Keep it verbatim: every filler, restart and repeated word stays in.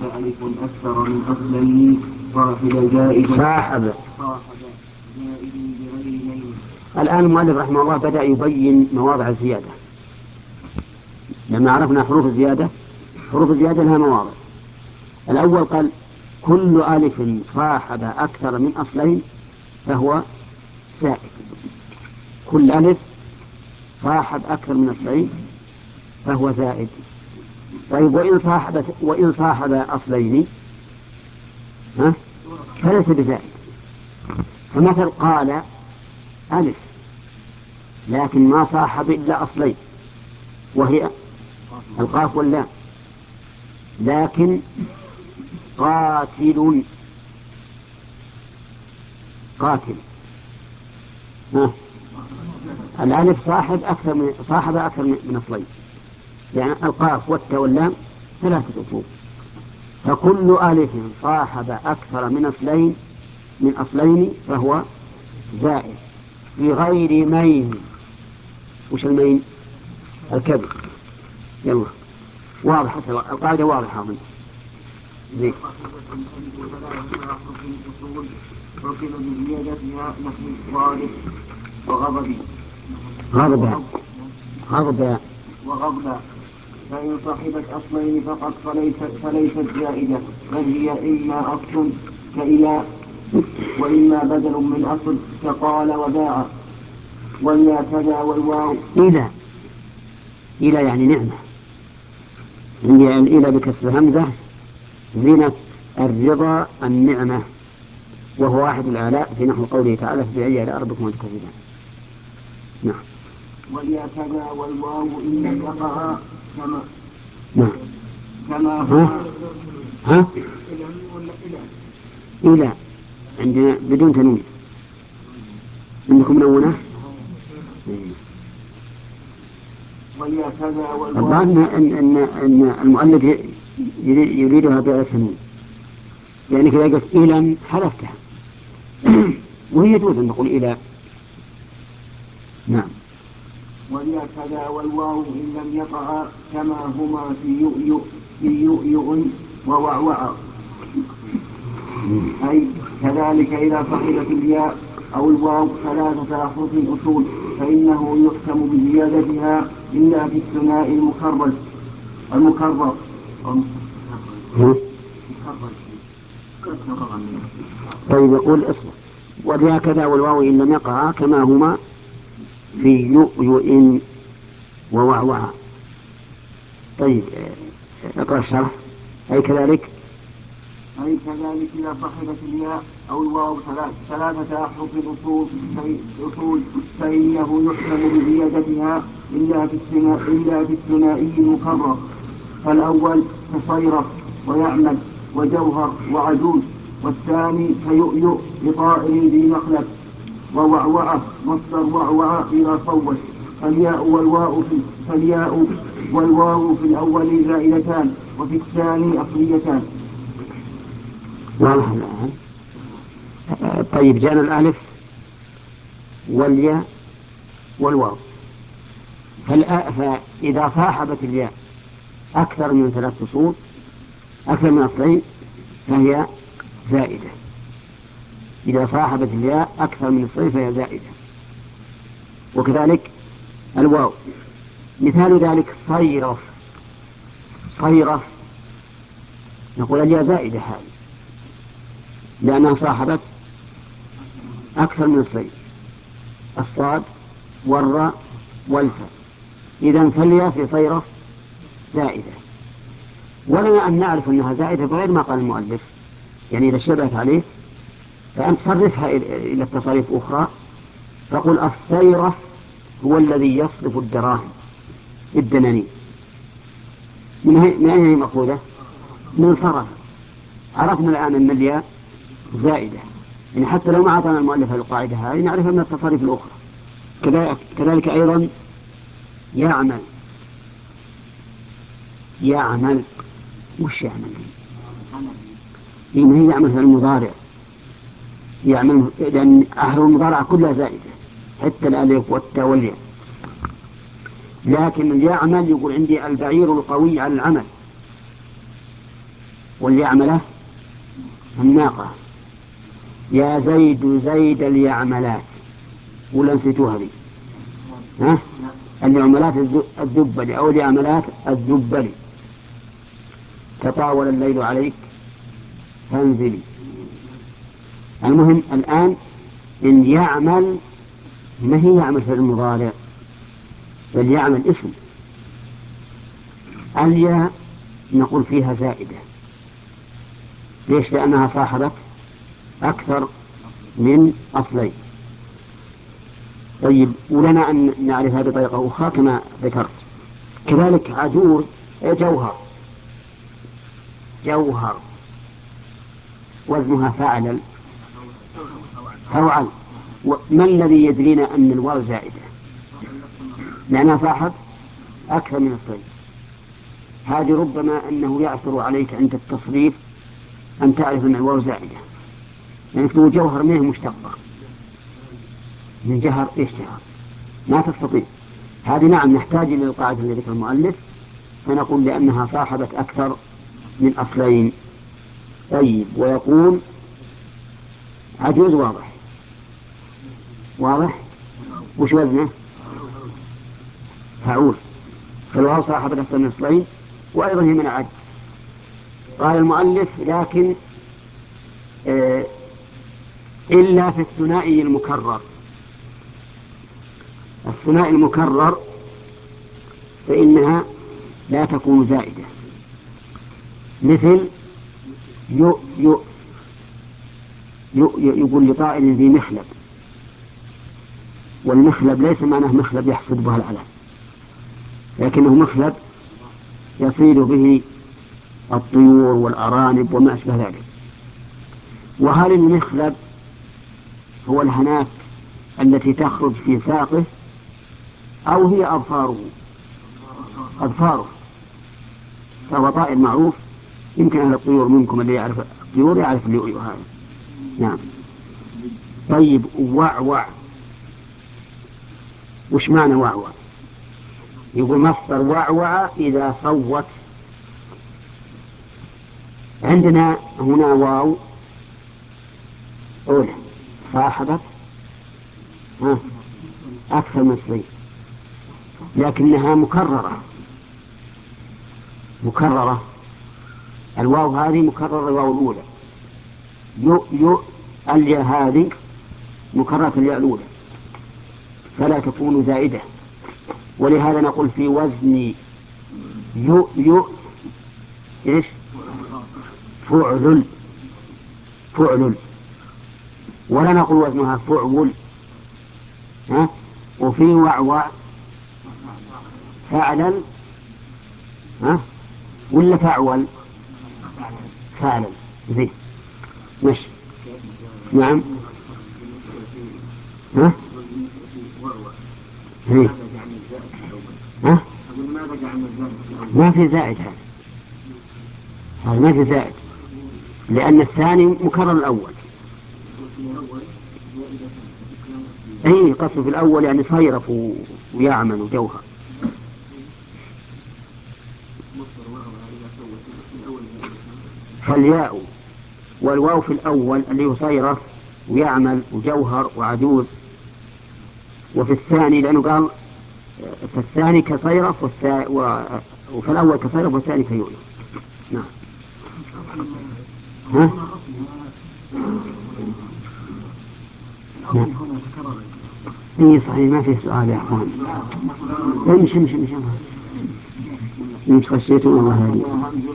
ألف أكثر من أصلين صاحب زائد صاحب صاحب زائد بغير نين. الآن المؤلف رحمه الله بدأ يبين مواضع الزيادة. لما عرفنا حروف الزيادة، حروف الزيادة لها مواضع. الأول قال كل ألف صاحب أكثر من أصلين فهو زائد. كل ألف صاحب أكثر من أصلين فهو زائد. طيب وإن صاحب وإن صاحب أصلين ها فليس بزائد. فمثل قال ألف لكن ما صاحب إلا أصلين وهي القاف واللام، لكن قاتل قاتل ها الألف صاحب أكثر من صاحب أكثر من أصلين، يعني القاف والتاء واللام ثلاثة أصول. فكل ألف صاحب أكثر من أصلين من أصلين فهو زائد بغير مين. وش المين؟ الكذب. يلا واضح القاعدة واضحة أظن. زين. وكل بزيادتها نحو غالب وغضب غضب غضب وغضب. فإن صاحبت أصلين فقط فليست فليست زائدة، بل هي إما أصل كإلى وإما بدل من أصل كقال وباع. واليا كذا والواو إلى إلى يعني نعمة. عندي الإلى بكسر همزة زينة الرضا النعمة، وهو واحد الآلاء في نحو قوله تعالى فبأي آلاء ربكما تكذبان. نعم. واليا كذا والواو إن لم يقع كما نعم كما ها ها إلى عندنا بدون تنوين. عندكم منونة؟ واليا كذا والواو. الظاهر أن أن أن المؤلف يريدها بغير تنوين، يعني كذا قلت إلى حلفتها وهي يجوز أن نقول إلى. نعم. واليا كذا والواو إن لم يقع كما هما في يؤيؤ في يؤيؤ ووعوع. أي كذلك إذا صحبت الياء أو الواو ثلاثة أحرف أصول فإنه يحكم بزيادتها إلا في الثناء المكرر المكرر طيب يقول اصبر. والياء كذا والواو إن لم يقع كما هما في يؤيؤ ووعوع. طيب اقرأ الشرح. أي كذلك أي كذلك إذا صحبت الياء أو الواو ثلاثة أحرف الأصول أصول فإنه يحكم بزيادتها إلا في الثناء إلا في الثنائي المكرر. فالأول كصيرف ويعمل وجوهر وعجوز، والثاني كيؤيؤ بطائر ذي مخلب، ووعوعة مصدر وعوعة إلى صوت. فالياء والواو في فالياء والواو في الأول زائدتان وفي الثاني أصليتان. واضح الآن. طيب جاءنا الألف والياء والواو. فإذا صاحبت الياء أكثر من ثلاث أصول أكثر من أصلين فهي زائدة. إذا صاحبت الياء أكثر من أصلين فهي زائدة. وكذلك الواو. مثال ذلك صيرف. صيرف نقول الياء زائدة هذه لأنها صاحبت أكثر من أصلين الصاد والراء والفاء. إذن فالياء في صيرف زائدة، ولنا أن نعرف أنها زائدة بغير ما قال المؤلف. يعني إذا اشتبهت عليه فأنت صرفها إلى التصاريف أخرى، فقل الصيرف هو الذي يصرف الدراهم بالدنانير. من أين هي مأخوذة؟ من صرف. عرفنا الآن أن الياء زائدة، يعني حتى لو ما أعطانا المؤلف القاعدة هذه نعرفها من التصاريف الأخرى. كذلك أيضا يعمل. يعمل وش يعمل؟ إن هي يعمل في المضارع. يعمل لأن أحرف المضارع كلها زائدة حتى الألف والتاء والياء. لكن يعمل يقول عندي البعير القوي على العمل، واليعملة الناقة. يا زيد زيد اليعملات، ولا نسيتوها دي؟ ها؟ اليعملات الذبل أو اليعملات الذبل. تطاول الليل عليك فانزلي. المهم الآن إن يعمل ما هي يعمل في المضارع، بل يعمل اسم. الياء نقول فيها زائدة. ليش؟ لأنها صاحبت أكثر من أصلين. طيب، ولنا أن نعرفها بطريقة أخرى كما ذكرت. كذلك عجوز جوهر، جوهر وزنها فعل فوعل. ما الذي يدرينا أن الواو زائدة؟ لأنها صاحب أكثر من أصلين. هذه ربما أنه يعثر عليك عند التصريف أن تعرف أن الواو زائدة، يعني تقول جوهر منه مشتقة من جهر. إيش جهر؟ ما تستطيع. هذه نعم نحتاج إلى القاعدة التي ذكر المؤلف، فنقول لأنها صاحبت أكثر من أصلين. طيب، ويقول عجوز واضح واضح وش وزنه؟ فعول. فالواو صاحبت أكثر من أصلين، وأيضا هي من عجز. قال المؤلف لكن آه إلا في الثنائي المكرر. الثنائي المكرر فإنها لا تكون زائدة، مثل يؤ يؤ يؤ يقول لطائر ذي مخلب، والمخلب ليس معناه مخلب يحصد به العلف، لكنه مخلب يصيد به الطيور والأرانب وما أشبه ذلك. وهل المخلب هو الهناك التي تخرج في ساقه، أو هي أظفاره؟ أظفاره. فهو طائر معروف، يمكن أهل الطيور منكم اللي يعرف الطيور يعرف اللؤلؤ هذا. نعم. طيب، وعوع وش معنى وعوع؟ يقول مصدر وعوع إذا صوت. عندنا هنا واو أولى صاحبت أكثر من صيغ، لكنها مكررة مكررة. الواو هذه مكررة، الواو الأولى. يؤ يؤ الياء هذه مكررة الياء الأولى، فلا تكون زائدة. ولهذا نقول في وزن يؤ يؤ إيش؟ فعل فعل. ولا نقول وزنها فعول. ها؟ وفي وعوع فعلا، ها؟ ولا فعول؟ فعلا. زين، مش نعم. ها؟ هي. ها؟ ما في زائد هذا، هذا ما في زائد، لأن الثاني مكرر الأول. أي قصد في الأول يعني صيرف ويعمل وجوهر. فالياء والواو في الأول اللي يصيرف ويعمل وجوهر وعجوز، وفي الثاني لأنه قال في الثاني كصيرف والثا... و... وفي الأول كصيرف والثاني كيؤلف. نعم. ها؟ نعم. اي صحيح، ما فيه سؤال يا اخوان. امشي امشي امشي امشي خشيتم الله هذه.